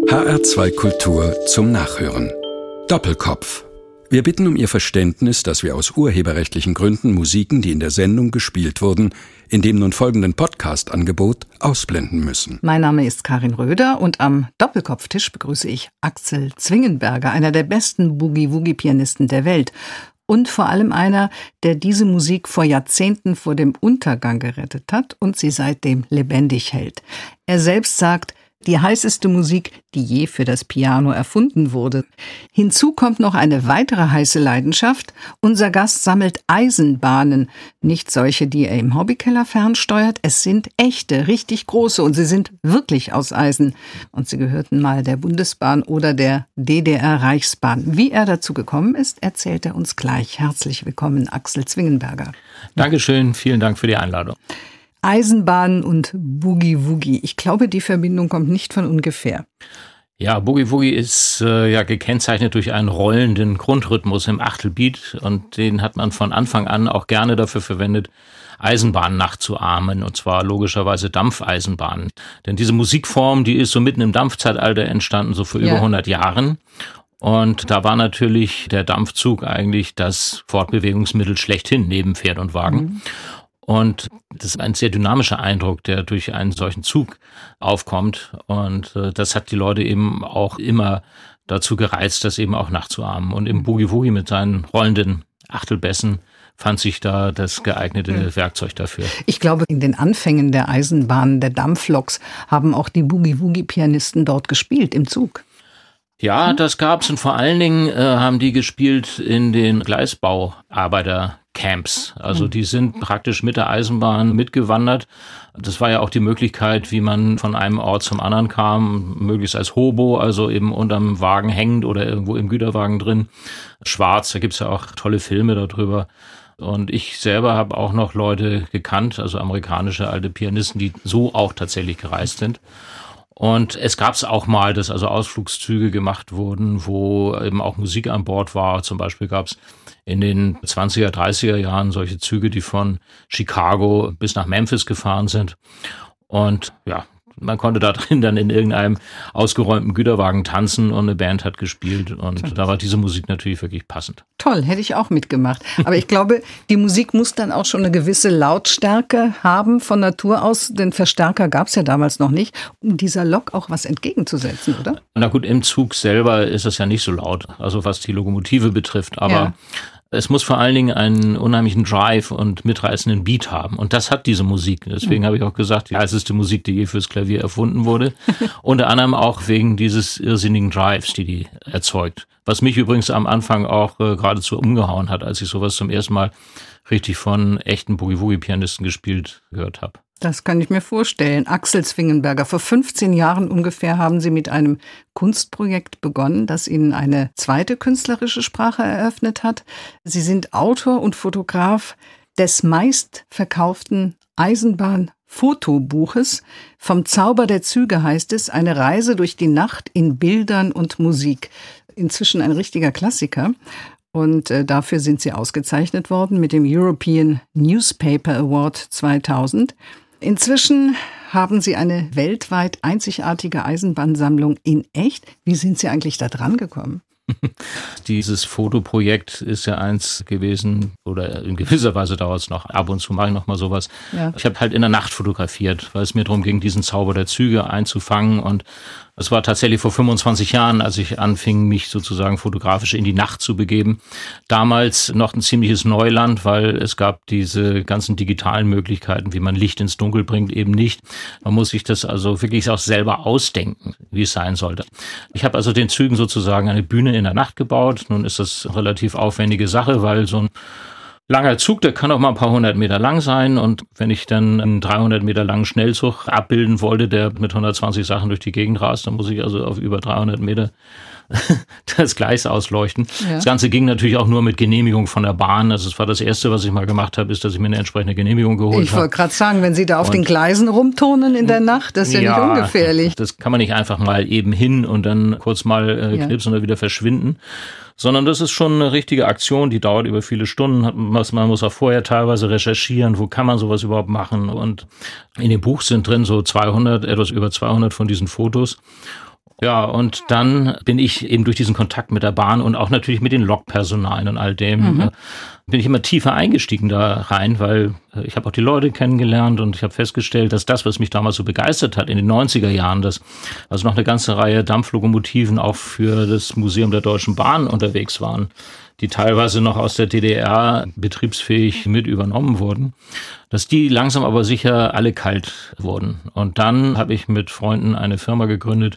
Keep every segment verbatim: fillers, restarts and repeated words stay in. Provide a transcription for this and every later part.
H R zwei Kultur zum Nachhören. Doppelkopf. Wir bitten um Ihr Verständnis, dass wir aus urheberrechtlichen Gründen Musiken, die in der Sendung gespielt wurden, in dem nun folgenden Podcast-Angebot ausblenden müssen. Mein Name ist Karin Röder und am Doppelkopftisch begrüße ich Axel Zwingenberger, einer der besten Boogie-Woogie-Pianisten der Welt. Und vor allem einer, der diese Musik vor Jahrzehnten vor dem Untergang gerettet hat und sie seitdem lebendig hält. Er selbst sagt, die heißeste Musik, die je für das Piano erfunden wurde. Hinzu kommt noch eine weitere heiße Leidenschaft. Unser Gast sammelt Eisenbahnen. Nicht solche, die er im Hobbykeller fernsteuert. Es sind echte, richtig große und sie sind wirklich aus Eisen. Und sie gehörten mal der Bundesbahn oder der D D R-Reichsbahn. Wie er dazu gekommen ist, erzählt er uns gleich. Herzlich willkommen, Axel Zwingenberger. Dankeschön, vielen Dank für die Einladung. Eisenbahnen und Boogie-Woogie. Ich glaube, die Verbindung kommt nicht von ungefähr. Ja, Boogie-Woogie ist äh, ja gekennzeichnet durch einen rollenden Grundrhythmus im Achtelbeat und den hat man von Anfang an auch gerne dafür verwendet, Eisenbahnen nachzuahmen, und zwar logischerweise Dampfeisenbahnen. Denn diese Musikform, die ist so mitten im Dampfzeitalter entstanden, so vor ja. über hundert Jahren. Und da war natürlich der Dampfzug eigentlich das Fortbewegungsmittel schlechthin neben Pferd und Wagen. Mhm. Und das ist ein sehr dynamischer Eindruck, der durch einen solchen Zug aufkommt. Und äh, das hat die Leute eben auch immer dazu gereizt, das eben auch nachzuahmen. Und im Boogie-Woogie mit seinen rollenden Achtelbässen fand sich da das geeignete mhm. Werkzeug dafür. Ich glaube, in den Anfängen der Eisenbahnen, der Dampfloks, haben auch die Boogie-Woogie-Pianisten dort gespielt, im Zug. Ja, das gab's, und vor allen Dingen äh, haben die gespielt in den Gleisbauarbeitercamps. Also die sind praktisch mit der Eisenbahn mitgewandert. Das war ja auch die Möglichkeit, wie man von einem Ort zum anderen kam, möglichst als Hobo, also eben unterm Wagen hängend oder irgendwo im Güterwagen drin. Schwarz, da gibt's ja auch tolle Filme darüber. Und ich selber habe auch noch Leute gekannt, also amerikanische alte Pianisten, die so auch tatsächlich gereist sind. Und es gab es auch mal, dass also Ausflugszüge gemacht wurden, wo eben auch Musik an Bord war. Zum Beispiel gab es in den zwanziger, dreißiger Jahren solche Züge, die von Chicago bis nach Memphis gefahren sind. Und ja, man konnte da drin dann in irgendeinem ausgeräumten Güterwagen tanzen und eine Band hat gespielt. Und Toll. Da war diese Musik natürlich wirklich passend. Toll, hätte ich auch mitgemacht. Aber ich glaube, die Musik muss dann auch schon eine gewisse Lautstärke haben von Natur aus. Den Verstärker gab es ja damals noch nicht, um dieser Lok auch was entgegenzusetzen, oder? Na gut, im Zug selber ist es ja nicht so laut, also was die Lokomotive betrifft. Aber ja. Es muss vor allen Dingen einen unheimlichen Drive und mitreißenden Beat haben. Und das hat diese Musik. Deswegen mhm. habe ich auch gesagt, die heißeste Musik, die je fürs Klavier erfunden wurde. Unter anderem auch wegen dieses irrsinnigen Drives, die die erzeugt. Was mich übrigens am Anfang auch äh, geradezu umgehauen hat, als ich sowas zum ersten Mal richtig von echten Boogie-Woogie-Pianisten gespielt gehört habe. Das kann ich mir vorstellen. Axel Zwingenberger, vor fünfzehn Jahren ungefähr haben Sie mit einem Kunstprojekt begonnen, das Ihnen eine zweite künstlerische Sprache eröffnet hat. Sie sind Autor und Fotograf des meistverkauften Eisenbahn-Fotobuches. Vom Zauber der Züge heißt es, eine Reise durch die Nacht in Bildern und Musik. Inzwischen ein richtiger Klassiker. Und äh, dafür sind Sie ausgezeichnet worden mit dem European Newspaper Award zweitausend. Inzwischen haben Sie eine weltweit einzigartige Eisenbahnsammlung in echt. Wie sind Sie eigentlich da dran gekommen? Dieses Fotoprojekt ist ja eins gewesen, oder in gewisser Weise dauert es noch. Ab und zu mache ich noch mal sowas. Ja. Ich habe halt in der Nacht fotografiert, weil es mir darum ging, diesen Zauber der Züge einzufangen. Und es war tatsächlich vor fünfundzwanzig Jahren, als ich anfing, mich sozusagen fotografisch in die Nacht zu begeben. Damals noch ein ziemliches Neuland, weil es gab diese ganzen digitalen Möglichkeiten, wie man Licht ins Dunkel bringt, eben nicht. Man muss sich das also wirklich auch selber ausdenken, wie es sein sollte. Ich habe also den Zügen sozusagen eine Bühne in der Nacht gebaut. Nun ist das eine relativ aufwendige Sache, weil so ein langer Zug, der kann auch mal ein paar hundert Meter lang sein, und wenn ich dann einen dreihundert Meter langen Schnellzug abbilden wollte, der mit hundertzwanzig Sachen durch die Gegend rast, dann muss ich also auf über dreihundert Meter das Gleis ausleuchten. Ja. Das Ganze ging natürlich auch nur mit Genehmigung von der Bahn. Also das war das Erste, was ich mal gemacht habe, ist, dass ich mir eine entsprechende Genehmigung geholt habe. Ich wollte gerade sagen, wenn Sie da auf und den Gleisen rumturnen in der Nacht, das ist ja, ja nicht ungefährlich. Das kann man nicht einfach mal eben hin und dann kurz mal äh, knipsen ja. und wieder verschwinden. Sondern das ist schon eine richtige Aktion, die dauert über viele Stunden. Man muss auch vorher teilweise recherchieren, wo kann man sowas überhaupt machen. Und in dem Buch sind drin so zweihundert, etwas über zweihundert von diesen Fotos. Ja, und dann bin ich eben durch diesen Kontakt mit der Bahn und auch natürlich mit den Lokpersonalen und all dem, mhm. äh, bin ich immer tiefer eingestiegen da rein, weil äh, ich habe auch die Leute kennengelernt und ich habe festgestellt, dass das, was mich damals so begeistert hat in den neunziger Jahren, dass also noch eine ganze Reihe Dampflokomotiven auch für das Museum der Deutschen Bahn unterwegs waren, die teilweise noch aus der D D R betriebsfähig mit übernommen wurden, dass die langsam aber sicher alle kalt wurden. Und dann habe ich mit Freunden eine Firma gegründet,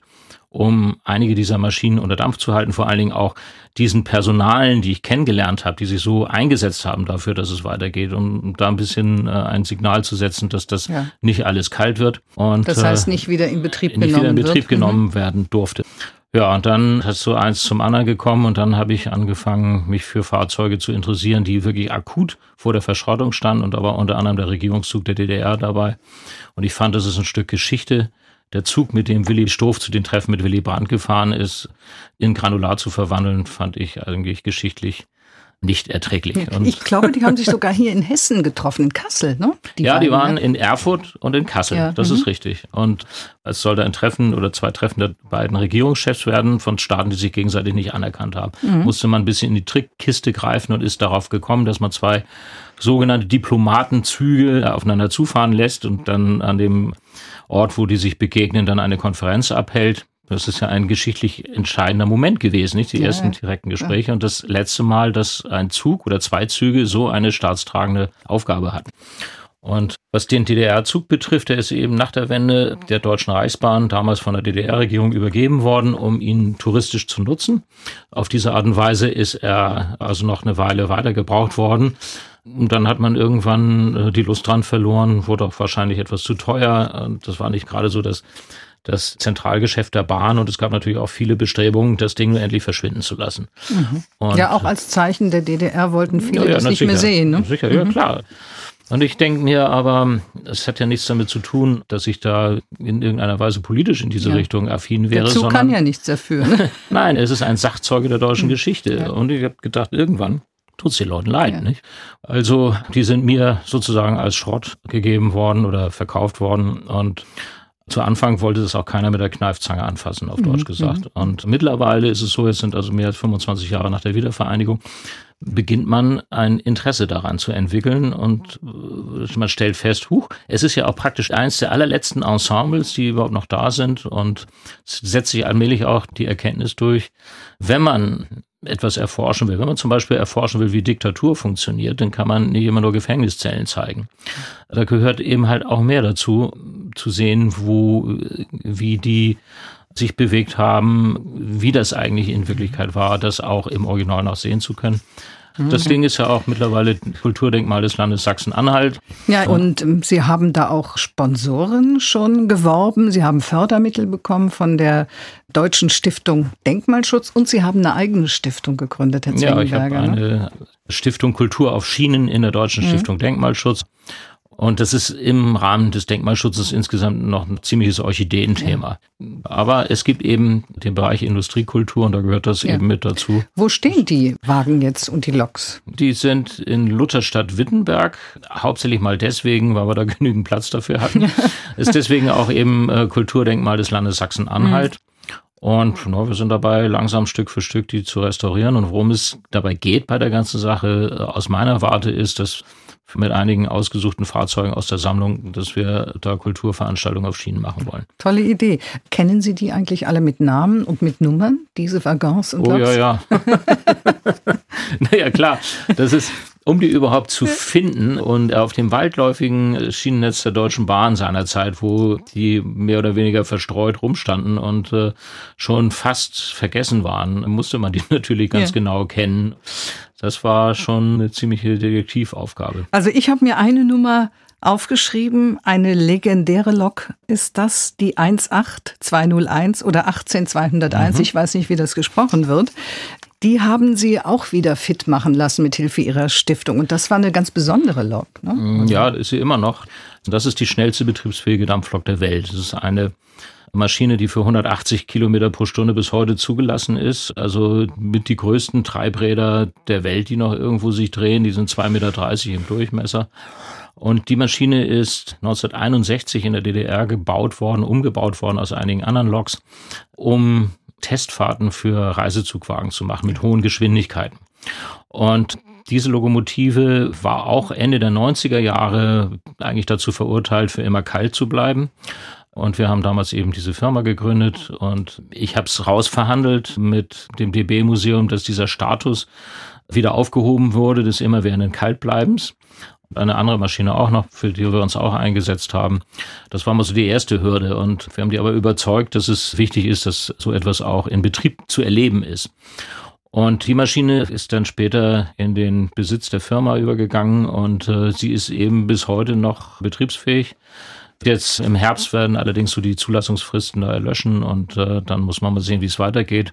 um einige dieser Maschinen unter Dampf zu halten, vor allen Dingen auch diesen Personalen, die ich kennengelernt habe, die sich so eingesetzt haben dafür, dass es weitergeht, um da ein bisschen äh, ein Signal zu setzen, dass das ja. nicht alles kalt wird. Und, das heißt, nicht wieder in Betrieb nicht genommen wieder in Betrieb wird. genommen mhm. werden durfte. Ja, und dann ist so eins zum anderen gekommen und dann habe ich angefangen, mich für Fahrzeuge zu interessieren, die wirklich akut vor der Verschrottung standen, und da war unter anderem der Regierungszug der D D R dabei. Und ich fand, das ist ein Stück Geschichte. Der Zug, mit dem Willy Stoph zu den Treffen mit Willy Brandt gefahren ist, in Granulat zu verwandeln, fand ich eigentlich geschichtlich nicht erträglich. Und ich glaube, die haben sich sogar hier in Hessen getroffen, in Kassel, ne? Die ja, beiden, die waren ne? in Erfurt und in Kassel, ja. das mhm. ist richtig. Und es sollte ein Treffen oder zwei Treffen der beiden Regierungschefs werden von Staaten, die sich gegenseitig nicht anerkannt haben. Mhm. Musste man ein bisschen in die Trickkiste greifen und ist darauf gekommen, dass man zwei sogenannte Diplomatenzüge aufeinander zufahren lässt und dann an dem Ort, wo die sich begegnen, dann eine Konferenz abhält. Das ist ja ein geschichtlich entscheidender Moment gewesen, nicht? Die ja, ersten direkten Gespräche ja. und das letzte Mal, dass ein Zug oder zwei Züge so eine staatstragende Aufgabe hatten. Und was den D D R-Zug betrifft, der ist eben nach der Wende der Deutschen Reichsbahn damals von der D D R-Regierung übergeben worden, um ihn touristisch zu nutzen. Auf diese Art und Weise ist er also noch eine Weile weiter gebraucht worden. Und dann hat man irgendwann die Lust dran verloren, wurde auch wahrscheinlich etwas zu teuer. Das war nicht gerade so das, das Zentralgeschäft der Bahn und es gab natürlich auch viele Bestrebungen, das Ding endlich verschwinden zu lassen. Mhm. Und ja, auch als Zeichen der D D R wollten viele ja, ja, das nicht sicher, mehr sehen. Ne? Sicher, ja mhm. klar. Und ich denke mir aber, es hat ja nichts damit zu tun, dass ich da in irgendeiner Weise politisch in diese ja. Richtung affin wäre. Der Zug sondern, kann ja nichts dafür. Ne? Nein, es ist ein Sachzeuge der deutschen mhm. Geschichte. Ja. Und ich habe gedacht, irgendwann tut es den Leuten leid, ja. nicht? Also die sind mir sozusagen als Schrott gegeben worden oder verkauft worden und zu Anfang wollte das auch keiner mit der Kneifzange anfassen, auf mhm. Deutsch gesagt. Mhm. Und mittlerweile ist es so, jetzt sind also mehr als fünfundzwanzig Jahre nach der Wiedervereinigung, beginnt man ein Interesse daran zu entwickeln und man stellt fest, huch, es ist ja auch praktisch eins der allerletzten Ensembles, die überhaupt noch da sind und es setzt sich allmählich auch die Erkenntnis durch, wenn man etwas erforschen will. Wenn man zum Beispiel erforschen will, wie Diktatur funktioniert, dann kann man nicht immer nur Gefängniszellen zeigen. Da gehört eben halt auch mehr dazu, zu sehen, wo, wie die sich bewegt haben, wie das eigentlich in Wirklichkeit war, das auch im Original noch sehen zu können. Das Ding ist ja auch mittlerweile Kulturdenkmal des Landes Sachsen-Anhalt. Ja, und ähm, Sie haben da auch Sponsoren schon geworben. Sie haben Fördermittel bekommen von der Deutschen Stiftung Denkmalschutz und Sie haben eine eigene Stiftung gegründet, Herr Zwingenberger. Ja, ich habe eine ne? Stiftung Kultur auf Schienen in der Deutschen mhm. Stiftung Denkmalschutz. Und das ist im Rahmen des Denkmalschutzes insgesamt noch ein ziemliches Orchideenthema. Ja. Aber es gibt eben den Bereich Industriekultur und da gehört das ja. eben mit dazu. Wo stehen die Wagen jetzt und die Loks? Die sind in Lutherstadt-Wittenberg, hauptsächlich mal deswegen, weil wir da genügend Platz dafür hatten. Ist deswegen auch eben äh, Kulturdenkmal des Landes Sachsen-Anhalt. Mhm. Und no, wir sind dabei, langsam Stück für Stück die zu restaurieren. Und worum es dabei geht bei der ganzen Sache, aus meiner Warte, ist, dass mit einigen ausgesuchten Fahrzeugen aus der Sammlung, dass wir da Kulturveranstaltungen auf Schienen machen wollen. Tolle Idee. Kennen Sie die eigentlich alle mit Namen und mit Nummern, diese Waggons und Loks? Oh ja, ja. Naja, klar. Das ist, um die überhaupt zu finden und auf dem weitläufigen Schienennetz der Deutschen Bahn seinerzeit, wo die mehr oder weniger verstreut rumstanden und äh, schon fast vergessen waren, musste man die natürlich ganz ja. genau kennen. Das war schon eine ziemliche Detektivaufgabe. Also ich habe mir eine Nummer aufgeschrieben, eine legendäre Lok ist das, die eins acht zwei null eins oder achtzehn zweihunderteins, mhm. ich weiß nicht, wie das gesprochen wird. Die haben Sie auch wieder fit machen lassen mit Hilfe Ihrer Stiftung und das war eine ganz besondere Lok. Ne? Ja, das ist sie immer noch. Das ist die schnellste betriebsfähige Dampflok der Welt. Das ist eine Maschine, die für hundertachtzig Kilometer pro Stunde bis heute zugelassen ist. Also mit die größten Treibräder der Welt, die noch irgendwo sich drehen. Die sind zwei Meter dreißig im Durchmesser. Und die Maschine ist neunzehnhunderteinundsechzig in der D D R gebaut worden, umgebaut worden aus einigen anderen Loks, um Testfahrten für Reisezugwagen zu machen mit hohen Geschwindigkeiten. Und diese Lokomotive war auch Ende der neunziger Jahre eigentlich dazu verurteilt, für immer kalt zu bleiben. Und wir haben damals eben diese Firma gegründet und ich habe es rausverhandelt mit dem D B-Museum, dass dieser Status wieder aufgehoben wurde, des immerwährenden Kaltbleibens. Eine andere Maschine auch noch, für die wir uns auch eingesetzt haben. Das war mal so die erste Hürde und wir haben die aber überzeugt, dass es wichtig ist, dass so etwas auch in Betrieb zu erleben ist. Und die Maschine ist dann später in den Besitz der Firma übergegangen und äh, sie ist eben bis heute noch betriebsfähig. Jetzt im Herbst werden allerdings so die Zulassungsfristen da erlöschen und äh, dann muss man mal sehen, wie es weitergeht.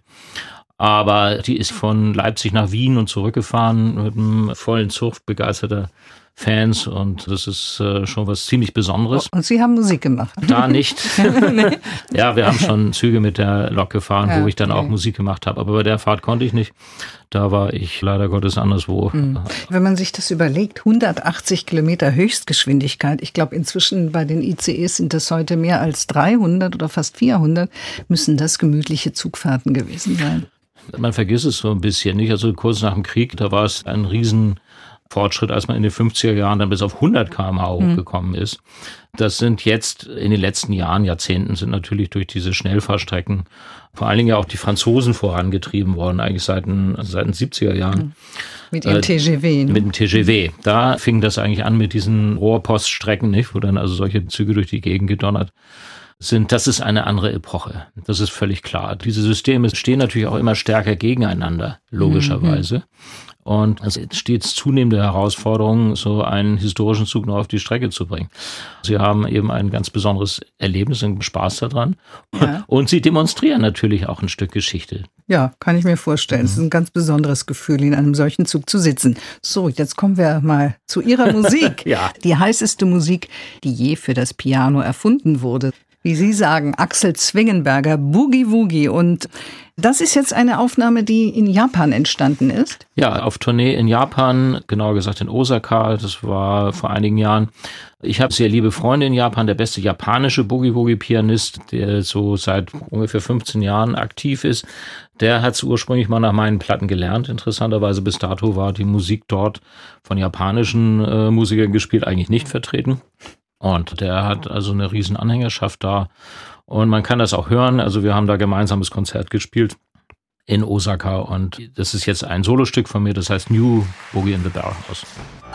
Aber die ist von Leipzig nach Wien und zurückgefahren mit einem vollen Zug begeisterter Fans und das ist äh, schon was ziemlich Besonderes. Und Sie haben Musik gemacht? Da nicht. Nee. Ja, wir haben schon Züge mit der Lok gefahren, ja, wo ich dann okay. auch Musik gemacht habe. Aber bei der Fahrt konnte ich nicht. Da war ich leider Gottes anderswo. Mhm. Wenn man sich das überlegt, hundertachtzig Kilometer Höchstgeschwindigkeit. Ich glaube, inzwischen bei den I C Es sind das heute mehr als dreihundert oder fast vierhundert. Müssen das gemütliche Zugfahrten gewesen sein? Man vergisst es so ein bisschen, nicht? Also kurz nach dem Krieg, da war es ein riesen Fortschritt, als man in den fünfziger Jahren dann bis auf hundert Kilometer pro Stunde hochgekommen ist. Das sind jetzt in den letzten Jahren, Jahrzehnten sind natürlich durch diese Schnellfahrstrecken vor allen Dingen ja auch die Franzosen vorangetrieben worden, eigentlich seit den, seit den siebziger Jahren. Mit dem T G V. Ne? Mit dem T G V. Da fing das eigentlich an mit diesen Rohrpoststrecken, nicht, wo dann also solche Züge durch die Gegend gedonnert sind. Das ist eine andere Epoche. Das ist völlig klar. Diese Systeme stehen natürlich auch immer stärker gegeneinander, logischerweise. Mhm. Und es ist stets zunehmende Herausforderung, so einen historischen Zug noch auf die Strecke zu bringen. Sie haben eben ein ganz besonderes Erlebnis und Spaß daran. Ja. Und sie demonstrieren natürlich auch ein Stück Geschichte. Ja, kann ich mir vorstellen. Mhm. Es ist ein ganz besonderes Gefühl, in einem solchen Zug zu sitzen. So, jetzt kommen wir mal zu Ihrer Musik. Ja. Die heißeste Musik, die je für das Piano erfunden wurde. Wie Sie sagen, Axel Zwingenberger, Boogie Woogie. Und das ist jetzt eine Aufnahme, die in Japan entstanden ist? Ja, auf Tournee in Japan, genauer gesagt in Osaka, das war vor einigen Jahren. Ich habe sehr liebe Freunde in Japan, der beste japanische Boogie-Woogie-Pianist, der so seit ungefähr fünfzehn Jahren aktiv ist. Der hat es ursprünglich mal nach meinen Platten gelernt. Interessanterweise bis dato war die Musik dort von japanischen äh, Musikern gespielt eigentlich nicht vertreten. Und der hat also eine riesen Anhängerschaft da. Und man kann das auch hören. Also wir haben da gemeinsames Konzert gespielt in Osaka. Und das ist jetzt ein Solostück von mir, das heißt New Boogie in the Barrelhouse.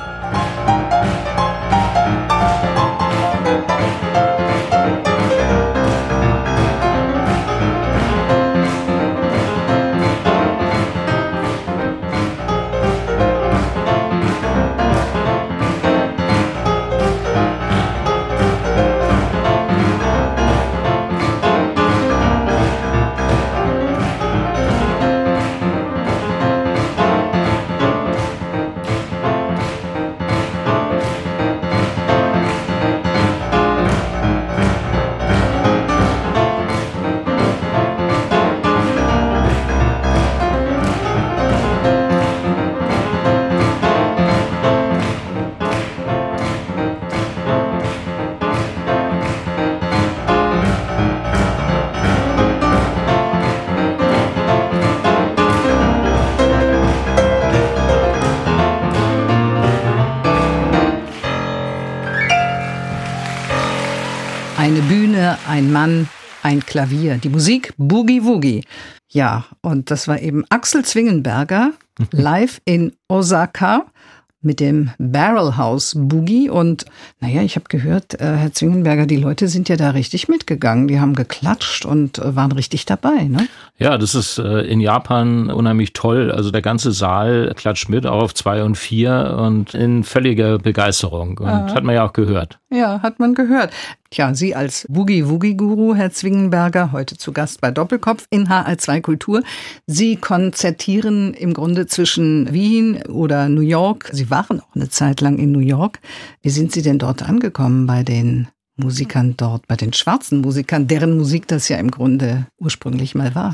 Eine Bühne, ein Mann, ein Klavier. Die Musik Boogie Woogie. Ja, und das war eben Axel Zwingenberger live in Osaka mit dem Barrelhouse Boogie. Und naja, ich habe gehört, äh, Herr Zwingenberger, die Leute sind ja da richtig mitgegangen. Die haben geklatscht und äh, waren richtig dabei, ne? Ja, das ist äh, in Japan unheimlich toll. Also der ganze Saal klatscht mit, auch auf zwei und vier und in völliger Begeisterung. Und ah. hat man ja auch gehört. Ja, hat man gehört. Tja, Sie als Boogie-Woogie-Guru, Herr Zwingenberger, heute zu Gast bei Doppelkopf in H R zwei Kultur. Sie konzertieren im Grunde zwischen Wien oder New York. Sie waren auch eine Zeit lang in New York. Wie sind Sie denn dort angekommen bei den Musikern dort, bei den schwarzen Musikern, deren Musik das ja im Grunde ursprünglich mal war?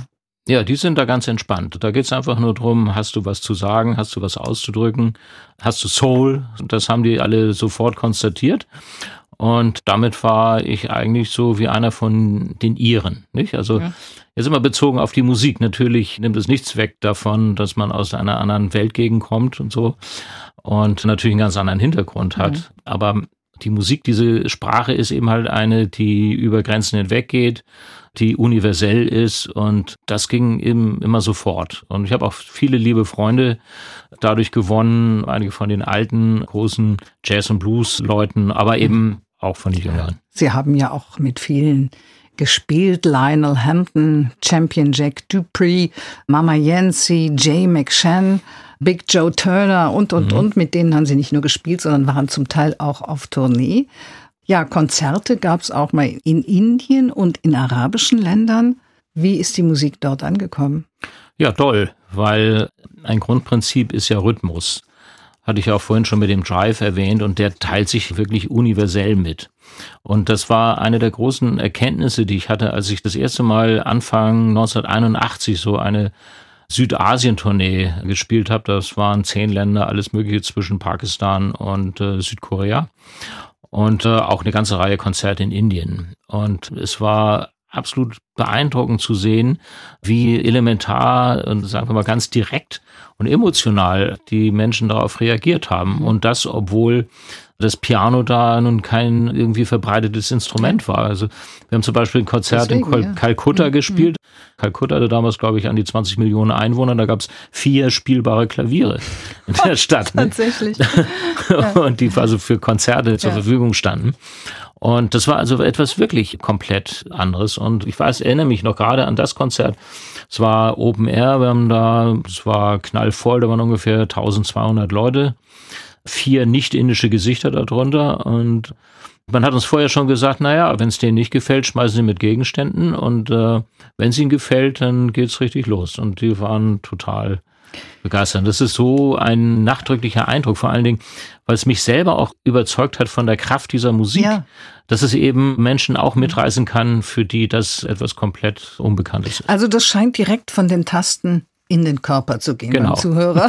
Ja, die sind da ganz entspannt. Da geht's einfach nur drum, hast du was zu sagen, hast du was auszudrücken, hast du Soul? Das haben die alle sofort konstatiert. Und damit war ich eigentlich so wie einer von den Iren, nicht? Also ja. Jetzt immer bezogen auf die Musik. Natürlich nimmt es nichts weg davon, dass man aus einer anderen Weltgegend kommt und so und natürlich einen ganz anderen Hintergrund hat. Mhm. Aber die Musik, diese Sprache ist eben halt eine, die über Grenzen hinweg geht, die universell ist und das ging eben immer sofort. Und ich habe auch viele liebe Freunde dadurch gewonnen, einige von den alten, großen Jazz- und Blues-Leuten, aber eben auch von den Jüngeren. Sie haben ja auch mit vielen gespielt, Lionel Hampton, Champion Jack Dupree, Mama Yancey, Jay McShann, Big Joe Turner und, und, mhm. und. Mit denen haben Sie nicht nur gespielt, sondern waren zum Teil auch auf Tournee. Ja, Konzerte gab es auch mal in Indien und in arabischen Ländern. Wie ist die Musik dort angekommen? Ja, toll, weil ein Grundprinzip ist ja Rhythmus. Hatte ich ja auch vorhin schon mit dem Drive erwähnt und der teilt sich wirklich universell mit. Und das war eine der großen Erkenntnisse, die ich hatte, als ich das erste Mal Anfang neunzehnhunderteinundachtzig so eine Südasien-Tournee gespielt habe. Das waren zehn Länder, alles Mögliche zwischen Pakistan und äh, Südkorea. Und äh, auch eine ganze Reihe Konzerte in Indien. Und es war absolut beeindruckend zu sehen, wie elementar und sagen wir mal ganz direkt und emotional die Menschen darauf reagiert haben. Und das, obwohl das Piano da nun kein irgendwie verbreitetes Instrument war. Also wir haben zum Beispiel ein Konzert Deswegen, in Kal- ja. Kalkutta mhm. gespielt. Kalkutta hatte damals, glaube ich, an die zwanzig Millionen Einwohner. Da gab es vier spielbare Klaviere in der Stadt. Tatsächlich. Ja. Und die also für Konzerte zur ja. Verfügung standen. Und das war also etwas wirklich komplett anderes. Und ich weiß, erinnere mich noch gerade an das Konzert. Es war Open Air, wir haben da, es war knallvoll, da waren ungefähr eintausendzweihundert Leute. Vier nicht-indische Gesichter darunter und man hat uns vorher schon gesagt, naja, wenn es denen nicht gefällt, schmeißen sie mit Gegenständen und äh, wenn es ihnen gefällt, dann geht's richtig los und die waren total begeistert. Das ist so ein nachdrücklicher Eindruck, vor allen Dingen, weil es mich selber auch überzeugt hat von der Kraft dieser Musik, ja. dass es eben Menschen auch mitreißen kann, für die das etwas komplett Unbekanntes ist. Also das scheint direkt von den Tasten in den Körper zu gehen, genau. Mein Zuhörer.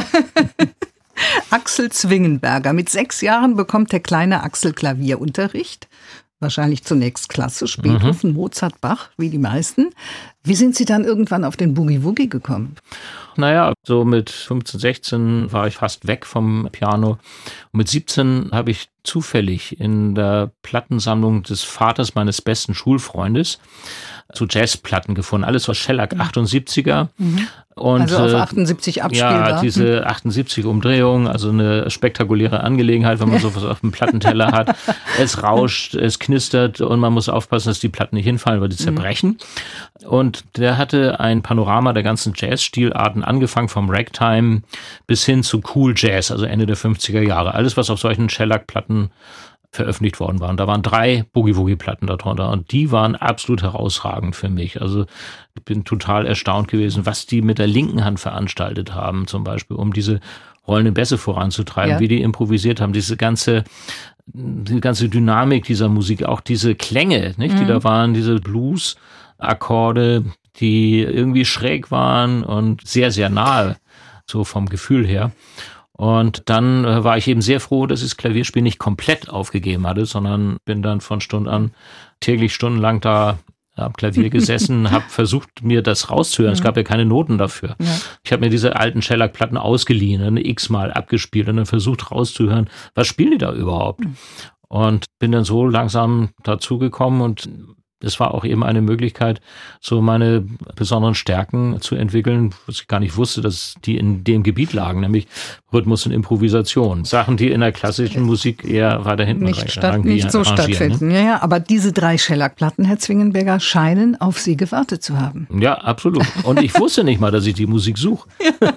Axel Zwingenberger. Mit sechs Jahren bekommt der kleine Axel Klavierunterricht. Wahrscheinlich zunächst klassisch, Beethoven, mhm. Mozart, Bach, wie die meisten. Wie sind Sie dann irgendwann auf den Boogie-Woogie gekommen? Naja, so mit fünfzehn, sechzehn war ich fast weg vom Piano. Und mit siebzehn habe ich zufällig in der Plattensammlung des Vaters meines besten Schulfreundes so Jazzplatten gefunden. Alles aus Shellac achtundsiebziger. Mhm. Und, also auf achtundsiebzig abspielbar. Ja, diese achtundsiebzig Umdrehungen, also eine spektakuläre Angelegenheit, wenn man sowas auf dem Plattenteller hat. Es rauscht, es knistert und man muss aufpassen, dass die Platten nicht hinfallen, weil die zerbrechen. Mhm. Und der hatte ein Panorama der ganzen Jazzstilarten, angefangen vom Ragtime bis hin zu Cool Jazz, also Ende der fünfziger Jahre. Alles, was auf solchen Shellac-Platten veröffentlicht worden waren. Da waren drei Boogie-Woogie-Platten darunter und die waren absolut herausragend für mich. Also ich bin total erstaunt gewesen, was die mit der linken Hand veranstaltet haben, zum Beispiel, um diese rollenden Bässe voranzutreiben, ja. wie die improvisiert haben, diese ganze die ganze Dynamik dieser Musik, auch diese Klänge, nicht, mhm. die da waren, diese Blues-Akkorde, die irgendwie schräg waren und sehr, sehr nahe, so vom Gefühl her. Und dann äh, war ich eben sehr froh, dass ich das Klavierspiel nicht komplett aufgegeben hatte, sondern bin dann von Stund an täglich stundenlang da am Klavier gesessen, habe versucht, mir das rauszuhören. Mhm. Es gab ja keine Noten dafür. Ja. Ich habe mir diese alten Shellac-Platten ausgeliehen, eine x-mal abgespielt und dann versucht rauszuhören, was spielen die da überhaupt? Mhm. Und bin dann so langsam dazugekommen und es war auch eben eine Möglichkeit, so meine besonderen Stärken zu entwickeln, was ich gar nicht wusste, dass die in dem Gebiet lagen, nämlich Rhythmus und Improvisation. Sachen, die in der klassischen Musik eher weiter hinten nicht, statt, nicht so stattfinden. Ne? Ja, ja, aber diese drei Shellac-Platten, Herr Zwingenberger, scheinen auf Sie gewartet zu haben. Ja, absolut. Und ich wusste nicht mal, dass ich die Musik suche.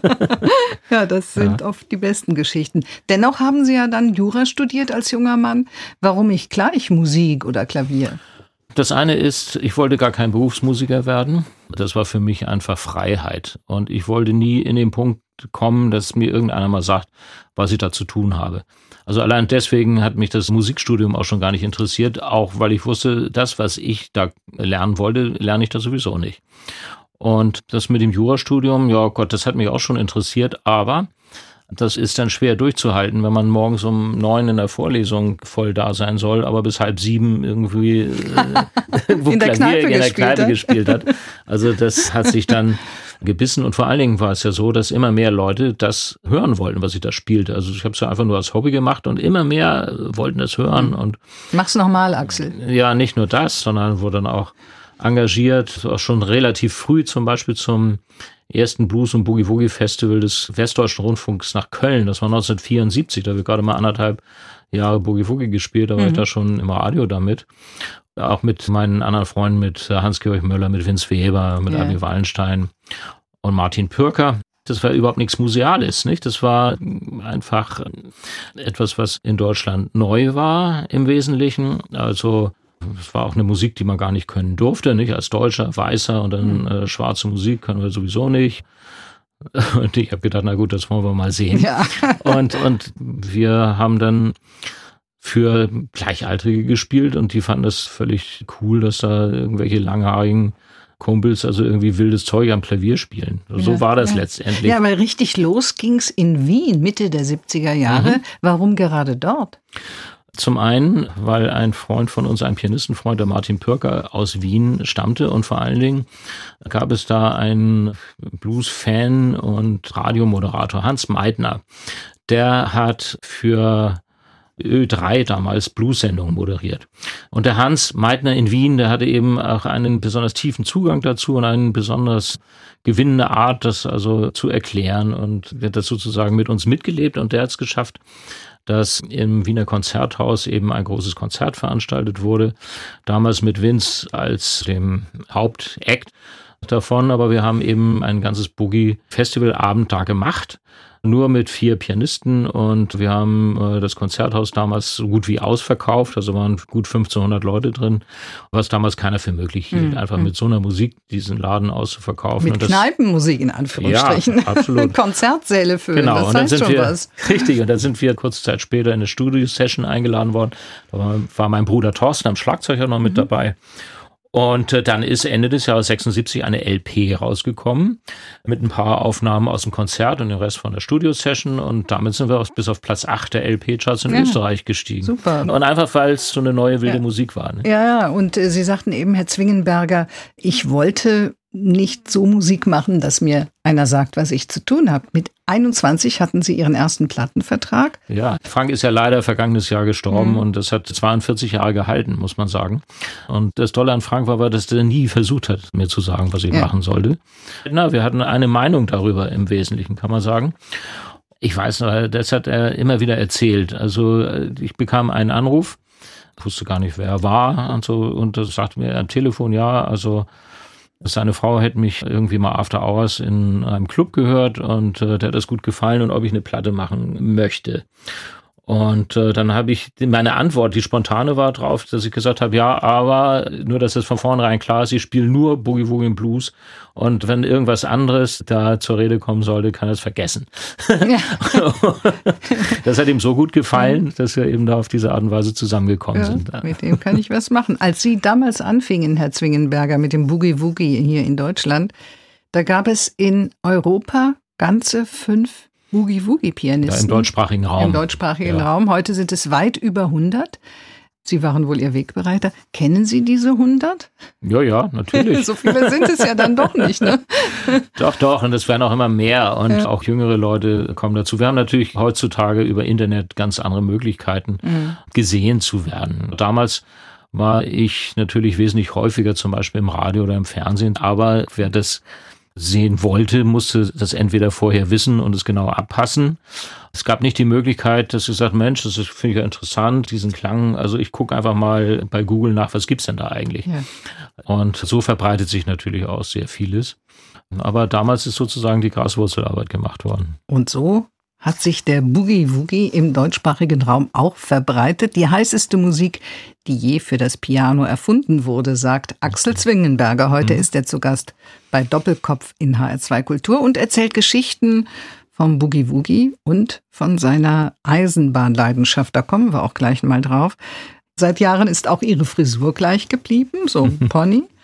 Ja, das sind ja. oft die besten Geschichten. Dennoch haben Sie ja dann Jura studiert als junger Mann. Warum nicht gleich Musik oder Klavier? Das eine ist, ich wollte gar kein Berufsmusiker werden. Das war für mich einfach Freiheit. Und ich wollte nie in den Punkt kommen, dass mir irgendeiner mal sagt, was ich da zu tun habe. Also allein deswegen hat mich das Musikstudium auch schon gar nicht interessiert, auch weil ich wusste, das, was ich da lernen wollte, lerne ich da sowieso nicht. Und das mit dem Jurastudium, ja Gott, das hat mich auch schon interessiert, aber das ist dann schwer durchzuhalten, wenn man morgens um neun in der Vorlesung voll da sein soll, aber bis halb sieben irgendwie äh, irgendwo in der Klavier Kneipe in der Kneipe gespielt gespielt hat. Also das hat sich dann gebissen und vor allen Dingen war es ja so, dass immer mehr Leute das hören wollten, was ich da spielte. Also ich habe es ja einfach nur als Hobby gemacht und immer mehr wollten das hören. Und mach's nochmal, Axel. Ja, nicht nur das, sondern wurde dann auch engagiert, auch schon relativ früh zum Beispiel zum ersten Blues- und Boogie-Woogie-Festival des Westdeutschen Rundfunks nach Köln. Das war neunzehnhundertvierundsiebzig, da habe ich gerade mal anderthalb Jahre Boogie-Woogie gespielt, da war mhm. ich da schon im Radio damit. Auch mit meinen anderen Freunden, mit Hans-Georg Möller, mit Vince Weber, mit yeah. Abi Wallenstein und Martin Pürker. Das war überhaupt nichts Museales, nicht? Das war einfach etwas, was in Deutschland neu war im Wesentlichen. Also es war auch eine Musik, die man gar nicht können durfte, nicht? Als Deutscher, Weißer und dann äh, schwarze Musik können wir sowieso nicht. Und ich habe gedacht, na gut, das wollen wir mal sehen. Ja. Und, und wir haben dann für Gleichaltrige gespielt und die fanden das völlig cool, dass da irgendwelche langhaarigen Kumpels also irgendwie wildes Zeug am Klavier spielen. So ja, war das ja. letztendlich. Ja, aber richtig los ging's in Wien, Mitte der siebziger Jahre. Mhm. Warum gerade dort? Zum einen, weil ein Freund von uns, ein Pianistenfreund, der Martin Pürker, aus Wien stammte und vor allen Dingen gab es da einen Blues-Fan und Radiomoderator, Hans Meitner. Der hat für Ö drei damals Blues-Sendungen moderiert. Und der Hans Meitner in Wien, der hatte eben auch einen besonders tiefen Zugang dazu und eine besonders gewinnende Art, das also zu erklären und der hat das sozusagen mit uns mitgelebt und der hat es geschafft, dass im Wiener Konzerthaus eben ein großes Konzert veranstaltet wurde. Damals mit Vince als dem Hauptakt davon, aber wir haben eben ein ganzes Boogie-Festivalabend da gemacht. Nur mit vier Pianisten und wir haben äh, das Konzerthaus damals so gut wie ausverkauft, also waren gut fünfzehnhundert Leute drin, was damals keiner für möglich hielt, mm, einfach mm. mit so einer Musik diesen Laden auszuverkaufen. Mit und das, Kneipenmusik in Anführungsstrichen. Ja, absolut. Konzertsäle füllen, genau. das und dann heißt sind schon wir, was. Richtig, und dann sind wir kurze Zeit später in eine Studio-Session eingeladen worden. Da war, war mein Bruder Thorsten am Schlagzeug auch noch mit mhm. dabei. Und äh, dann ist Ende des Jahres sechsundsiebzig eine L P rausgekommen mit ein paar Aufnahmen aus dem Konzert und den Rest von der Studio-Session und damit sind wir bis auf Platz acht der L P-Charts in ja, Österreich gestiegen. Super. Und einfach, weil es so eine neue wilde ja. Musik war. Ne? Ja, und äh, Sie sagten eben, Herr Zwingenberger, ich wollte nicht so Musik machen, dass mir einer sagt, was ich zu tun habe. Mit einundzwanzig hatten Sie Ihren ersten Plattenvertrag. Ja, Frank ist ja leider vergangenes Jahr gestorben mhm. und das hat zweiundvierzig Jahre gehalten, muss man sagen. Und das Tolle an Frank war, dass er nie versucht hat, mir zu sagen, was ich ja. machen sollte. Na, wir hatten eine Meinung darüber im Wesentlichen, kann man sagen. Ich weiß noch, das hat er immer wieder erzählt. Also ich bekam einen Anruf, wusste gar nicht, wer er war und so, und das sagte mir am Telefon, ja, also seine Frau hätte mich irgendwie mal After Hours in einem Club gehört und äh, der hat das gut gefallen und ob ich eine Platte machen möchte. Und äh, dann habe ich, meine Antwort, die spontane war drauf, dass ich gesagt habe, ja, aber nur, dass das von vornherein klar ist, ich spiele nur Boogie Woogie Blues und wenn irgendwas anderes da zur Rede kommen sollte, kann er es vergessen. Ja. Das hat ihm so gut gefallen, dass wir eben da auf diese Art und Weise zusammengekommen ja, sind. Mit dem kann ich was machen. Als Sie damals anfingen, Herr Zwingenberger, mit dem Boogie Woogie hier in Deutschland, da gab es in Europa ganze fünf Boogie-Woogie-Pianisten. Ja, im deutschsprachigen Raum. Im deutschsprachigen ja. Raum. Heute sind es weit über hundert. Sie waren wohl Ihr Wegbereiter. Kennen Sie diese hundert? Ja, ja, natürlich. So viele sind es ja dann doch nicht, ne? Doch, doch. Und es werden auch immer mehr. Und ja. auch jüngere Leute kommen dazu. Wir haben natürlich heutzutage über Internet ganz andere Möglichkeiten, mhm. gesehen zu werden. Damals war ich natürlich wesentlich häufiger zum Beispiel im Radio oder im Fernsehen. Aber wer das sehen wollte, musste das entweder vorher wissen und es genau abpassen. Es gab nicht die Möglichkeit, dass ich sage, Mensch, das finde ich ja interessant, diesen Klang. Also ich gucke einfach mal bei Google nach, was gibt's denn da eigentlich? Ja. Und so verbreitet sich natürlich auch sehr vieles. Aber damals ist sozusagen die Graswurzelarbeit gemacht worden. Und so hat sich der Boogie Woogie im deutschsprachigen Raum auch verbreitet. Die heißeste Musik, die je für das Piano erfunden wurde, sagt Axel Zwingenberger. Heute mhm. ist er zu Gast bei Doppelkopf in H R zwei Kultur und erzählt Geschichten vom Boogie Woogie und von seiner Eisenbahnleidenschaft. Da kommen wir auch gleich mal drauf. Seit Jahren ist auch ihre Frisur gleich geblieben, so ein Pony.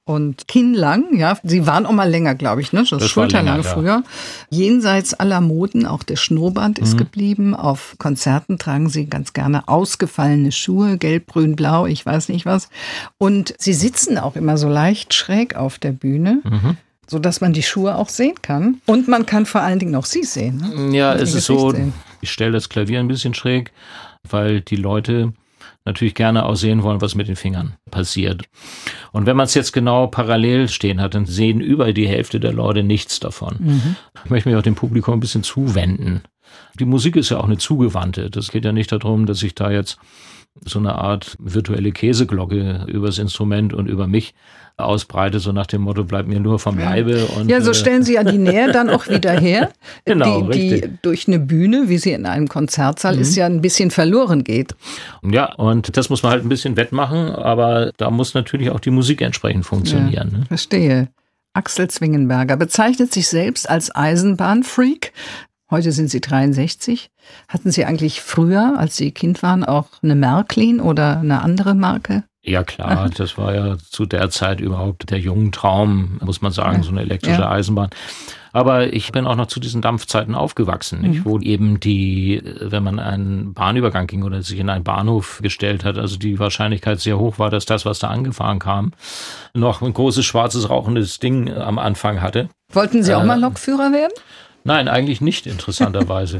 und kinnlang, ja. Sie waren auch mal länger, glaube ich, ne? Das, das schulterlang länger, früher. Ja. Jenseits aller Moden, auch der Schnurrbart ist mhm. geblieben. Auf Konzerten tragen sie ganz gerne ausgefallene Schuhe, gelb, grün, blau, ich weiß nicht was. Und sie sitzen auch immer so leicht schräg auf der Bühne. Mhm. So dass man die Schuhe auch sehen kann. Und man kann vor allen Dingen auch sie sehen. Ne? Ja, es ist so, sehen. Ich stelle das Klavier ein bisschen schräg, weil die Leute natürlich gerne auch sehen wollen, was mit den Fingern passiert. Und wenn man es jetzt genau parallel stehen hat, dann sehen über die Hälfte der Leute nichts davon. Mhm. Ich möchte mich auch dem Publikum ein bisschen zuwenden. Die Musik ist ja auch eine zugewandte. Das geht ja nicht darum, dass ich da jetzt so eine Art virtuelle Käseglocke übers Instrument und über mich ausbreite, so nach dem Motto, bleib mir nur vom Leibe. Und, ja, so stellen Sie ja die Nähe dann auch wieder her, genau, die, die durch eine Bühne, wie sie in einem Konzertsaal mhm. ist, ja ein bisschen verloren geht. Ja, und das muss man halt ein bisschen wettmachen, aber da muss natürlich auch die Musik entsprechend funktionieren. Ja, ne? Verstehe. Axel Zwingenberger bezeichnet sich selbst als Eisenbahnfreak. Heute sind Sie dreiundsechzig. Hatten Sie eigentlich früher, als Sie Kind waren, auch eine Märklin oder eine andere Marke? Ja klar, das war ja zu der Zeit überhaupt der jungen Traum, muss man sagen, ja. so eine elektrische ja. Eisenbahn. Aber ich bin auch noch zu diesen Dampfzeiten aufgewachsen, nicht? Mhm. Wo eben die, wenn man einen Bahnübergang ging oder sich in einen Bahnhof gestellt hat, also die Wahrscheinlichkeit sehr hoch war, dass das, was da angefahren kam, noch ein großes, schwarzes, rauchendes Ding am Anfang hatte. Wollten Sie auch äh, mal Lokführer werden? Nein, eigentlich nicht, interessanterweise.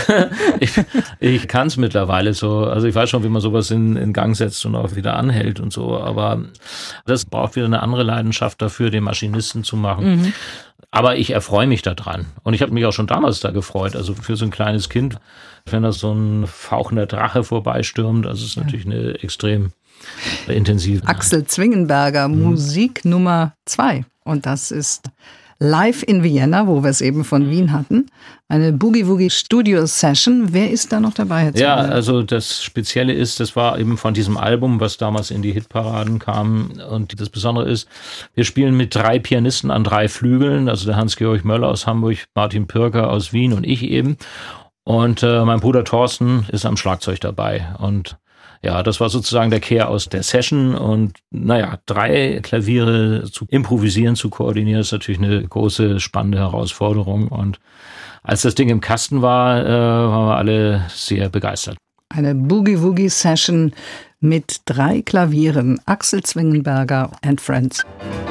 ich ich kann es mittlerweile so, also ich weiß schon, wie man sowas in, in Gang setzt und auch wieder anhält und so, aber das braucht wieder eine andere Leidenschaft dafür, den Maschinisten zu machen. Mhm. Aber ich erfreue mich daran. Und ich habe mich auch schon damals da gefreut, also für so ein kleines Kind, wenn da so ein fauchender Drache vorbeistürmt, also es ist natürlich eine extrem intensive. Axel Zwingenberger, mhm. Musik Nummer zwei. Und das ist Live in Vienna, wo wir es eben von Wien hatten. Eine Boogie-Woogie-Studio-Session. Wer ist da noch dabei? Jetzt ja, also das Spezielle ist, das war eben von diesem Album, was damals in die Hitparaden kam. Und das Besondere ist, wir spielen mit drei Pianisten an drei Flügeln. Also der Hans-Georg Möller aus Hamburg, Martin Pirker aus Wien und ich eben. Und äh, mein Bruder Thorsten ist am Schlagzeug dabei. Und ja, das war sozusagen der Kehr aus der Session und naja, drei Klaviere zu improvisieren, zu koordinieren, ist natürlich eine große, spannende Herausforderung und als das Ding im Kasten war, äh, waren wir alle sehr begeistert. Eine Boogie-Woogie-Session mit drei Klavieren, Axel Zwingenberger and Friends.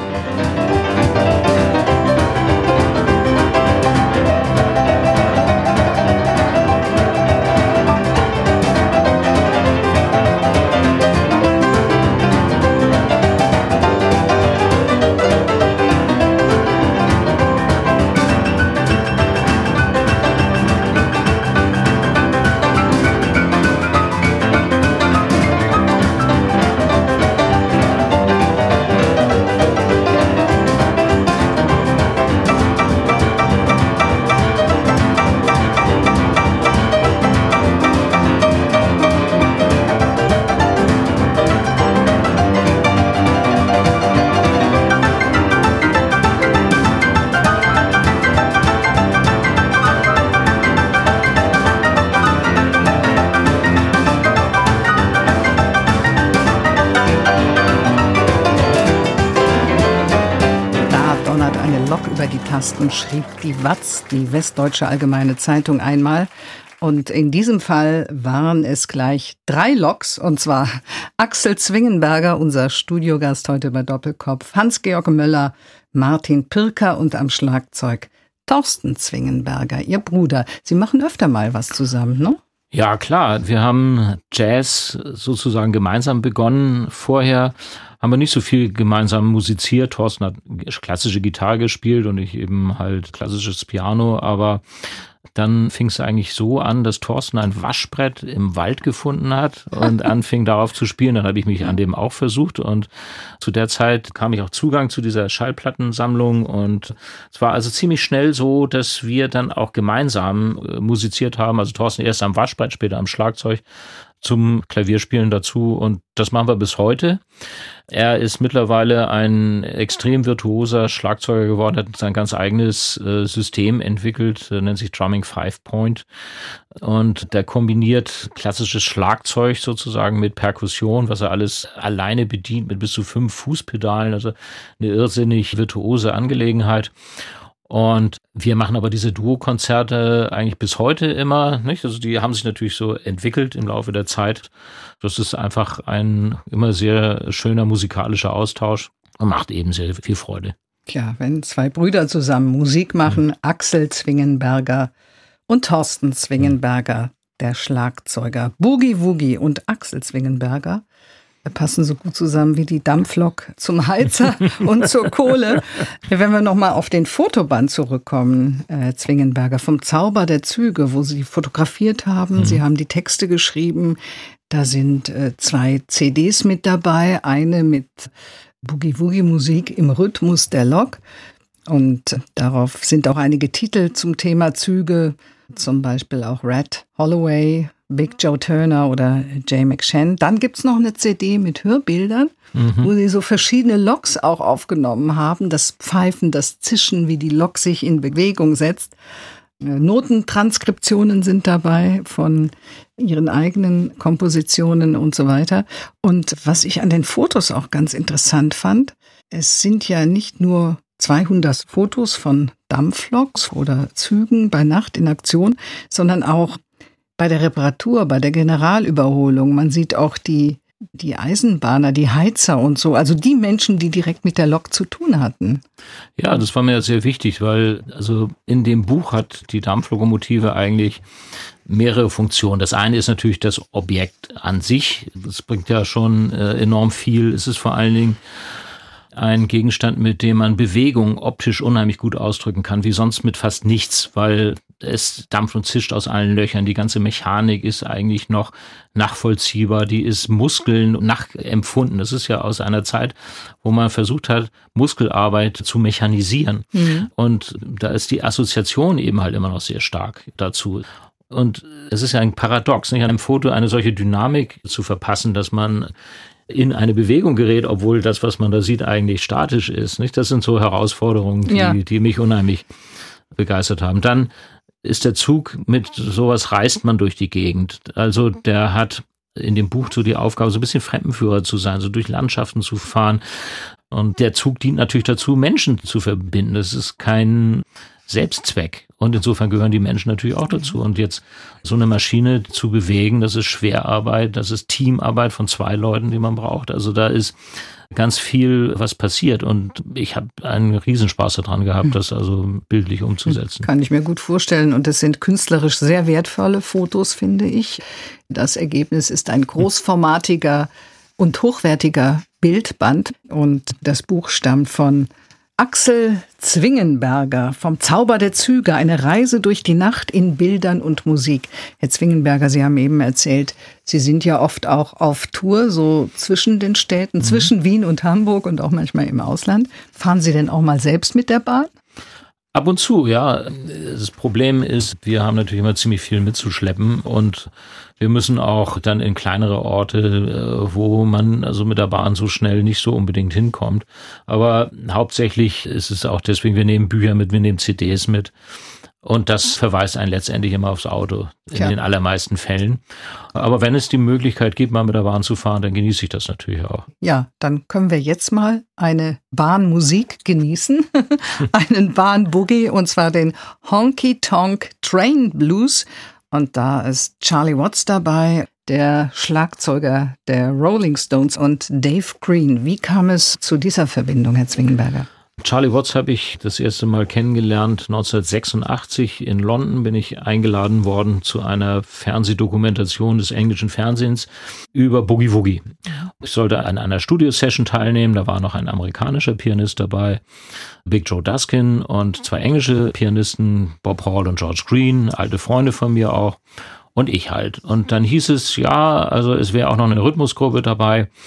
Und schrieb die Watz, die Westdeutsche Allgemeine Zeitung, einmal. Und in diesem Fall waren es gleich drei Loks, und zwar Axel Zwingenberger, unser Studiogast heute bei Doppelkopf, Hans-Georg Möller, Martin Pirker und am Schlagzeug Thorsten Zwingenberger, ihr Bruder. Sie machen öfter mal was zusammen, ne? Ja, klar. Wir haben Jazz sozusagen gemeinsam begonnen. Vorher haben wir nicht so viel gemeinsam musiziert. Thorsten hat klassische Gitarre gespielt und ich eben halt klassisches Piano. Aber dann fing es eigentlich so an, dass Thorsten ein Waschbrett im Wald gefunden hat und anfing darauf zu spielen. Dann habe ich mich an dem auch versucht und zu der Zeit kam ich auch Zugang zu dieser Schallplattensammlung und es war also ziemlich schnell so, dass wir dann auch gemeinsam musiziert haben. Also Thorsten erst am Waschbrett, später am Schlagzeug. zum Klavierspielen dazu und das machen wir bis heute. Er ist mittlerweile ein extrem virtuoser Schlagzeuger geworden, hat sein ganz eigenes äh, System entwickelt, äh, nennt sich Drumming Five Point und der kombiniert klassisches Schlagzeug sozusagen mit Perkussion, was er alles alleine bedient mit bis zu fünf Fußpedalen, also eine irrsinnig virtuose Angelegenheit. Und wir machen aber diese Duo-Konzerte eigentlich bis heute immer, nicht? Also die haben sich natürlich so entwickelt im Laufe der Zeit. Das ist einfach ein immer sehr schöner musikalischer Austausch und macht eben sehr viel Freude. Tja, wenn zwei Brüder zusammen Musik machen, mhm. Axel Zwingenberger und Thorsten Zwingenberger, der Schlagzeuger. Boogie Woogie und Axel Zwingenberger passen so gut zusammen wie die Dampflok zum Heizer und zur Kohle. Wenn wir nochmal auf den Fotoband zurückkommen, äh, Zwingenberger, vom Zauber der Züge, wo Sie fotografiert haben, mhm. Sie haben die Texte geschrieben, da sind äh, zwei C Ds mit dabei, eine mit Boogie-Woogie-Musik im Rhythmus der Lok und darauf sind auch einige Titel zum Thema Züge, zum Beispiel auch Red Holloway, Big Joe Turner oder Jay McShann. Dann gibt's noch eine C D mit Hörbildern, mhm. wo sie so verschiedene Loks auch aufgenommen haben. Das Pfeifen, das Zischen, wie die Lok sich in Bewegung setzt. Notentranskriptionen sind dabei von ihren eigenen Kompositionen und so weiter. Und was ich an den Fotos auch ganz interessant fand, es sind ja nicht nur zweihundert Fotos von Dampfloks oder Zügen bei Nacht in Aktion, sondern auch bei der Reparatur, bei der Generalüberholung. Man sieht auch die, die Eisenbahner, die Heizer und so, also die Menschen, die direkt mit der Lok zu tun hatten. Ja, das war mir sehr wichtig, weil also in dem Buch hat die Dampflokomotive eigentlich mehrere Funktionen. Das eine ist natürlich das Objekt an sich. Das bringt ja schon äh, enorm viel. Es ist vor allen Dingen ein Gegenstand, mit dem man Bewegung optisch unheimlich gut ausdrücken kann, wie sonst mit fast nichts, weil es dampft und zischt aus allen Löchern. Die ganze Mechanik ist eigentlich noch nachvollziehbar, die ist Muskeln nachempfunden. Das ist ja aus einer Zeit, wo man versucht hat, Muskelarbeit zu mechanisieren. Mhm. Und da ist die Assoziation eben halt immer noch sehr stark dazu. Und es ist ja ein Paradox, nicht, einem Foto eine solche Dynamik zu verpassen, dass man in eine Bewegung gerät, obwohl das, was man da sieht, eigentlich statisch ist. Nicht? Das sind so Herausforderungen, die, ja. die mich unheimlich begeistert haben. Dann ist der Zug, mit sowas reist man durch die Gegend. Also der hat in dem Buch so die Aufgabe, so ein bisschen Fremdenführer zu sein, so durch Landschaften zu fahren. Und der Zug dient natürlich dazu, Menschen zu verbinden. Das ist kein Selbstzweck. Und insofern gehören die Menschen natürlich auch dazu. Und jetzt so eine Maschine zu bewegen, das ist Schwerarbeit, das ist Teamarbeit von zwei Leuten, die man braucht. Also da ist ganz viel, was passiert. Und ich habe einen Riesenspaß daran gehabt, das also bildlich umzusetzen. Kann ich mir gut vorstellen. Und es sind künstlerisch sehr wertvolle Fotos, finde ich. Das Ergebnis ist ein großformatiger und hochwertiger Bildband. Und das Buch stammt von Axel Zwingenberger, vom Zauber der Züge, eine Reise durch die Nacht in Bildern und Musik. Herr Zwingenberger, Sie haben eben erzählt, Sie sind ja oft auch auf Tour, so zwischen den Städten, mhm. zwischen Wien und Hamburg und auch manchmal im Ausland. Fahren Sie denn auch mal selbst mit der Bahn? Ab und zu, ja. Das Problem ist, wir haben natürlich immer ziemlich viel mitzuschleppen und wir müssen auch dann in kleinere Orte, wo man also mit der Bahn so schnell nicht so unbedingt hinkommt. Aber hauptsächlich ist es auch deswegen, wir nehmen Bücher mit, wir nehmen C Ds mit. Und das verweist einen letztendlich immer aufs Auto, in ja. den allermeisten Fällen. Aber wenn es die Möglichkeit gibt, mal mit der Bahn zu fahren, dann genieße ich das natürlich auch. Ja, dann können wir jetzt mal eine Bahnmusik genießen, einen Bahnboogie, und zwar den Honky Tonk Train Blues. Und da ist Charlie Watts dabei, der Schlagzeuger der Rolling Stones, und Dave Green. Wie kam es zu dieser Verbindung, Herr Zwingenberger? Charlie Watts habe ich das erste Mal kennengelernt. neunzehnhundertsechsundachtzig in London bin ich eingeladen worden zu einer Fernsehdokumentation des englischen Fernsehens über Boogie Woogie. Ich sollte an einer Studio-Session teilnehmen. Da war noch ein amerikanischer Pianist dabei, Big Joe Daskin, und zwei englische Pianisten, Bob Hall und George Green, alte Freunde von mir auch. Und ich halt. Und dann hieß es, ja, also es wäre auch noch eine Rhythmusgruppe dabei.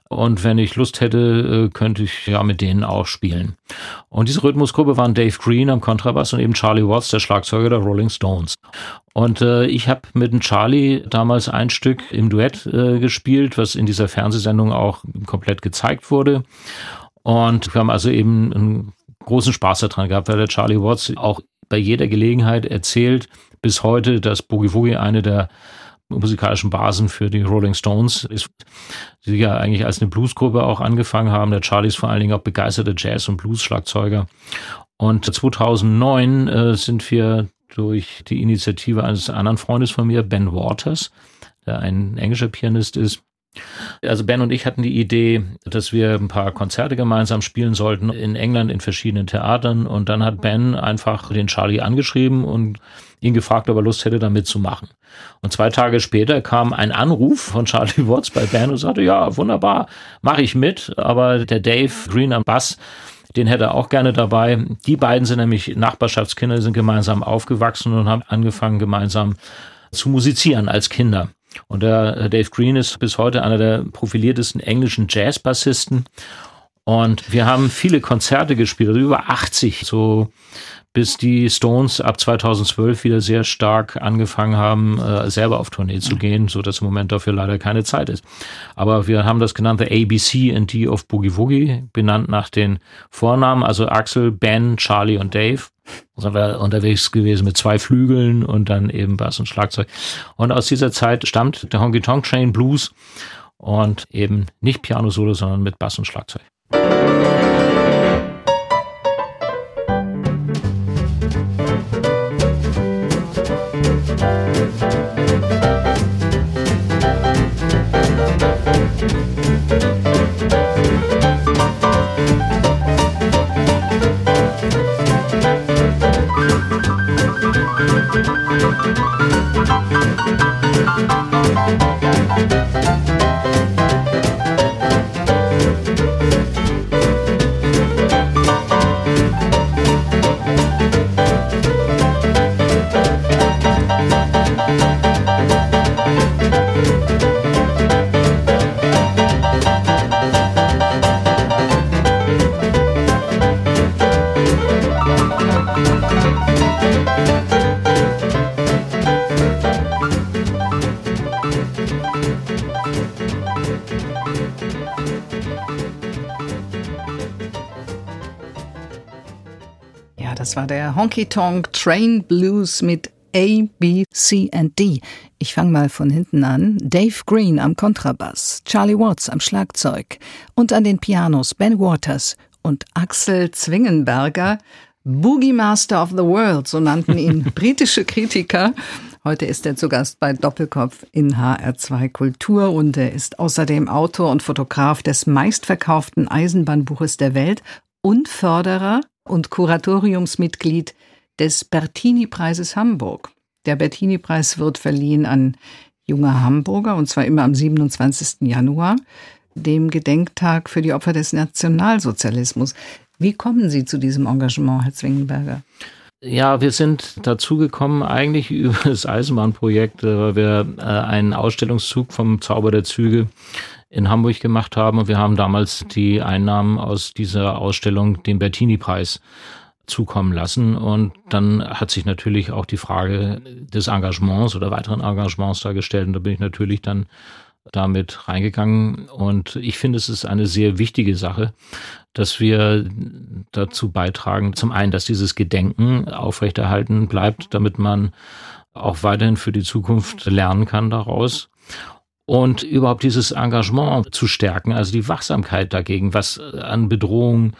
Und wenn ich Lust hätte, könnte ich ja mit denen auch spielen. Und diese Rhythmusgruppe waren Dave Green am Kontrabass und eben Charlie Watts, der Schlagzeuger der Rolling Stones. Und äh, ich habe mit dem Charlie damals ein Stück im Duett äh, gespielt, was in dieser Fernsehsendung auch komplett gezeigt wurde. Und wir haben also eben einen großen Spaß daran gehabt, weil der Charlie Watts auch bei jeder Gelegenheit erzählt bis heute, dass Boogie Woogie eine der musikalischen Basen für die Rolling Stones ist, die ja eigentlich als eine Bluesgruppe auch angefangen haben. Der Charlie ist vor allen Dingen auch begeisterter Jazz- und Blues-Schlagzeuger. Und zweitausendneun äh, sind wir durch die Initiative eines anderen Freundes von mir, Ben Waters, der ein englischer Pianist ist. Also Ben und ich hatten die Idee, dass wir ein paar Konzerte gemeinsam spielen sollten in England in verschiedenen Theatern. Und dann hat Ben einfach den Charlie angeschrieben und ihn gefragt, ob er Lust hätte, da mitzumachen. Und zwei Tage später kam ein Anruf von Charlie Watts bei Ben und sagte, ja, wunderbar, mache ich mit. Aber der Dave Green am Bass, den hätte er auch gerne dabei. Die beiden sind nämlich Nachbarschaftskinder, sind gemeinsam aufgewachsen und haben angefangen, gemeinsam zu musizieren als Kinder. Und der Dave Green ist bis heute einer der profiliertesten englischen Jazzbassisten. Und wir haben viele Konzerte gespielt, also über achtzig, so bis die Stones ab zweitausendzwölf wieder sehr stark angefangen haben, äh, selber auf Tournee zu gehen, so dass im Moment dafür leider keine Zeit ist. Aber wir haben das genannt, the A B C and D of Boogie Woogie, benannt nach den Vornamen, also Axel, Ben, Charlie und Dave. Da sind wir unterwegs gewesen mit zwei Flügeln und dann eben Bass und Schlagzeug. Und aus dieser Zeit stammt der Honky Tonk Train Blues und eben nicht Piano-Solo, sondern mit Bass und Schlagzeug. Das war der Honky Tonk Train Blues mit A, B, C and D. Ich fange mal von hinten an. Dave Green am Kontrabass, Charlie Watts am Schlagzeug und an den Pianos Ben Waters und Axel Zwingenberger, Boogie Master of the World, so nannten ihn britische Kritiker. Heute ist er zu Gast bei Doppelkopf in H R zwei Kultur und er ist außerdem Autor und Fotograf des meistverkauften Eisenbahnbuches der Welt und Förderer und Kuratoriumsmitglied des Bertini-Preises Hamburg. Der Bertini-Preis wird verliehen an junge Hamburger, und zwar immer am siebenundzwanzigsten Januar, dem Gedenktag für die Opfer des Nationalsozialismus. Wie kommen Sie zu diesem Engagement, Herr Zwingenberger? Ja, wir sind dazu gekommen eigentlich über das Eisenbahnprojekt, weil wir äh, einen Ausstellungszug vom Zauber der Züge in Hamburg gemacht haben. Und wir haben damals die Einnahmen aus dieser Ausstellung dem Bertini-Preis zukommen lassen. Und dann hat sich natürlich auch die Frage des Engagements oder weiteren Engagements dargestellt. Und da bin ich natürlich dann damit reingegangen. Und ich finde, es ist eine sehr wichtige Sache, dass wir dazu beitragen, zum einen, dass dieses Gedenken aufrechterhalten bleibt, damit man auch weiterhin für die Zukunft lernen kann daraus. Und überhaupt dieses Engagement zu stärken, also die Wachsamkeit dagegen, was an Bedrohungen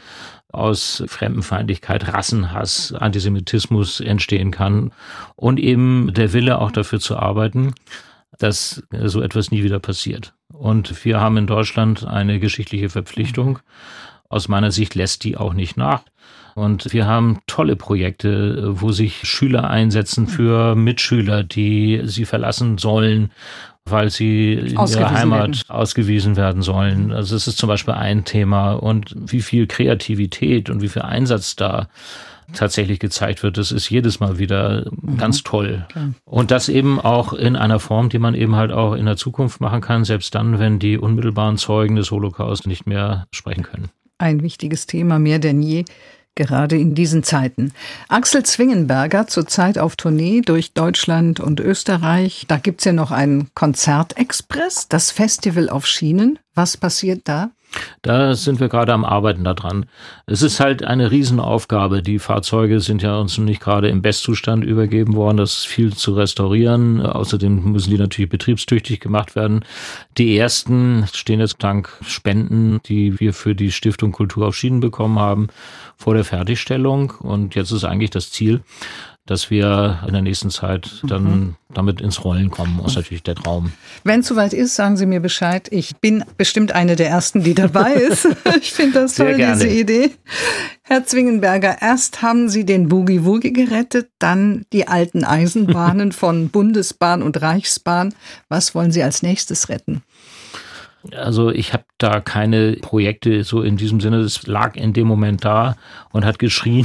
aus Fremdenfeindlichkeit, Rassenhass, Antisemitismus entstehen kann. Und eben der Wille auch dafür zu arbeiten, dass so etwas nie wieder passiert. Und wir haben in Deutschland eine geschichtliche Verpflichtung. Aus meiner Sicht lässt die auch nicht nach. Und wir haben tolle Projekte, wo sich Schüler einsetzen für Mitschüler, die sie verlassen sollen, weil sie in ihrer Heimat werden. ausgewiesen werden sollen. Also das ist zum Beispiel ein Thema. Und wie viel Kreativität und wie viel Einsatz da tatsächlich gezeigt wird, das ist jedes Mal wieder mhm. ganz toll. Okay. Und das eben auch in einer Form, die man eben halt auch in der Zukunft machen kann, selbst dann, wenn die unmittelbaren Zeugen des Holocaust nicht mehr sprechen können. Ein wichtiges Thema, mehr denn je, gerade in diesen Zeiten. Axel Zwingenberger zurzeit auf Tournee durch Deutschland und Österreich. Da gibt's ja noch einen Konzertexpress, das Festival auf Schienen. Was passiert da? Da sind wir gerade am Arbeiten daran. Es ist halt eine Riesenaufgabe. Die Fahrzeuge sind ja uns nicht gerade im Bestzustand übergeben worden. Das ist viel zu restaurieren. Außerdem müssen die natürlich betriebstüchtig gemacht werden. Die ersten stehen jetzt dank Spenden, die wir für die Stiftung Kultur auf Schienen bekommen haben, vor der Fertigstellung. Und jetzt ist eigentlich das Ziel, dass wir in der nächsten Zeit dann mhm. damit ins Rollen kommen. Das ist natürlich der Traum. Wenn es soweit ist, sagen Sie mir Bescheid. Ich bin bestimmt eine der Ersten, die dabei ist. Ich finde das toll, diese Idee. Herr Zwingenberger, erst haben Sie den Boogie Woogie gerettet, dann die alten Eisenbahnen von Bundesbahn und Reichsbahn. Was wollen Sie als nächstes retten? Also ich habe da keine Projekte so in diesem Sinne. Es lag in dem Moment da und hat geschrien.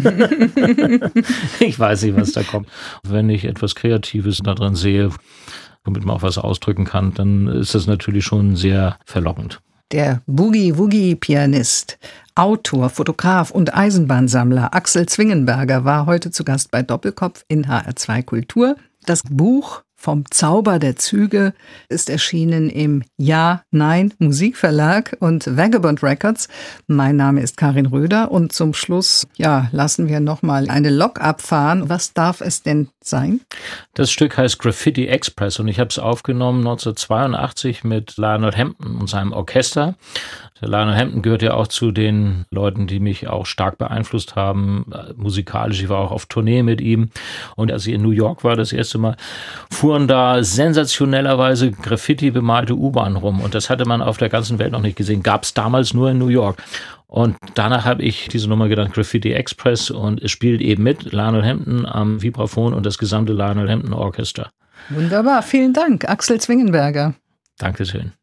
Ich weiß nicht, was da kommt. Wenn ich etwas Kreatives da drin sehe, womit man auch was ausdrücken kann, dann ist das natürlich schon sehr verlockend. Der Boogie-Woogie-Pianist, Autor, Fotograf und Eisenbahnsammler Axel Zwingenberger war heute zu Gast bei Doppelkopf in H R zwei Kultur. Das Buch Vom Zauber der Züge ist erschienen im Ja, Nein Musikverlag und Vagabond Records. Mein Name ist Karin Röder und zum Schluss, ja, lassen wir nochmal eine Lok abfahren. Was darf es denn sein? Das Stück heißt Graffiti Express und ich habe es aufgenommen neunzehnhundertzweiundachtzig mit Lionel Hampton und seinem Orchester. Der Lionel Hampton gehört ja auch zu den Leuten, die mich auch stark beeinflusst haben, musikalisch. Ich war auch auf Tournee mit ihm. Und als ich in New York war, das erste Mal, fuhren da sensationellerweise Graffiti bemalte U-Bahnen rum. Und das hatte man auf der ganzen Welt noch nicht gesehen. Gab es damals nur in New York. Und danach habe ich diese Nummer genannt, Graffiti Express. Und es spielt eben mit Lionel Hampton am Vibraphon und das gesamte Lionel Hampton Orchester. Wunderbar. Vielen Dank, Axel Zwingenberger. Dankeschön.